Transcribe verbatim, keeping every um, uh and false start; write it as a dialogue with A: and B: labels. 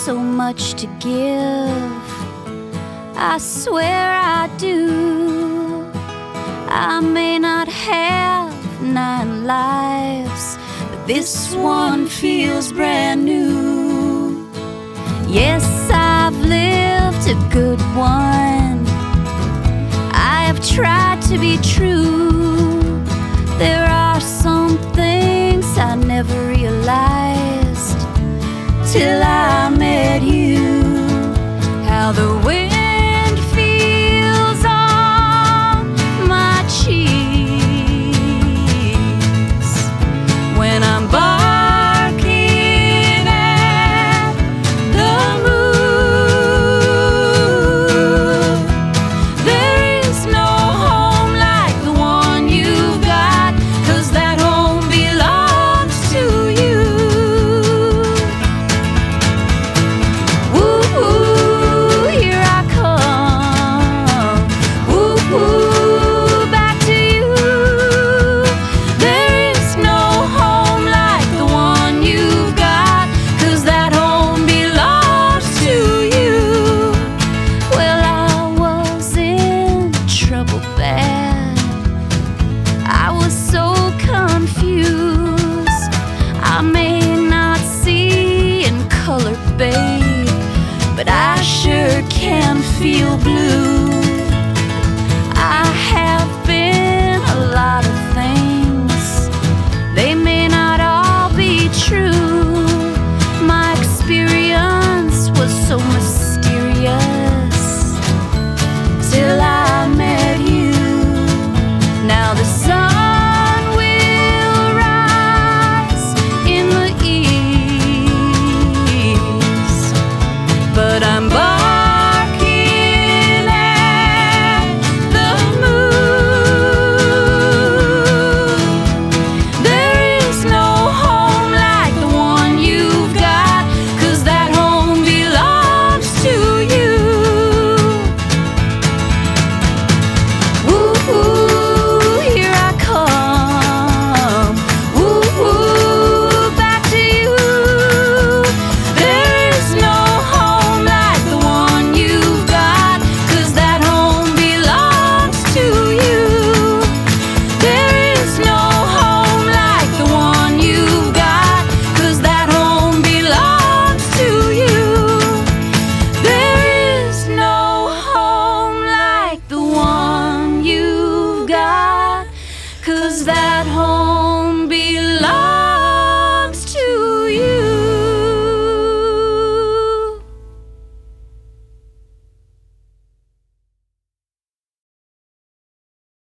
A: so much to give, I swear I do. I may not have nine lives, but this one feels brand new. Yes, I've lived a good one. I have tried to be true. There are some things I never realized till I met you. How the wind feels on my cheeks when I'm barking at the moon. There is no home like the one you've got, 'cause that home belongs to you. Woo, woo, here I come. Woo, woo, back to you. There is no home like the one you've got, 'cause that home belongs to you. Well, I was in trouble bad. I was so confused. I may not see in color, babe, but I sure can feel blue. I have been a lot of things. They may not all be true. My experience was so mysterious till I met you. Now the sun will rise in the east, but I'm barking at the moon. There is no home like the one you've got, 'cause that home belongs to you. Woo, woo, here I come. Woo, woo, back to you. There is no home like the one you've got, 'cause that home belongs to you. There is no home like the one you've got, 'cause that home belongs to you. There is no home like the one you've got, 'cause that home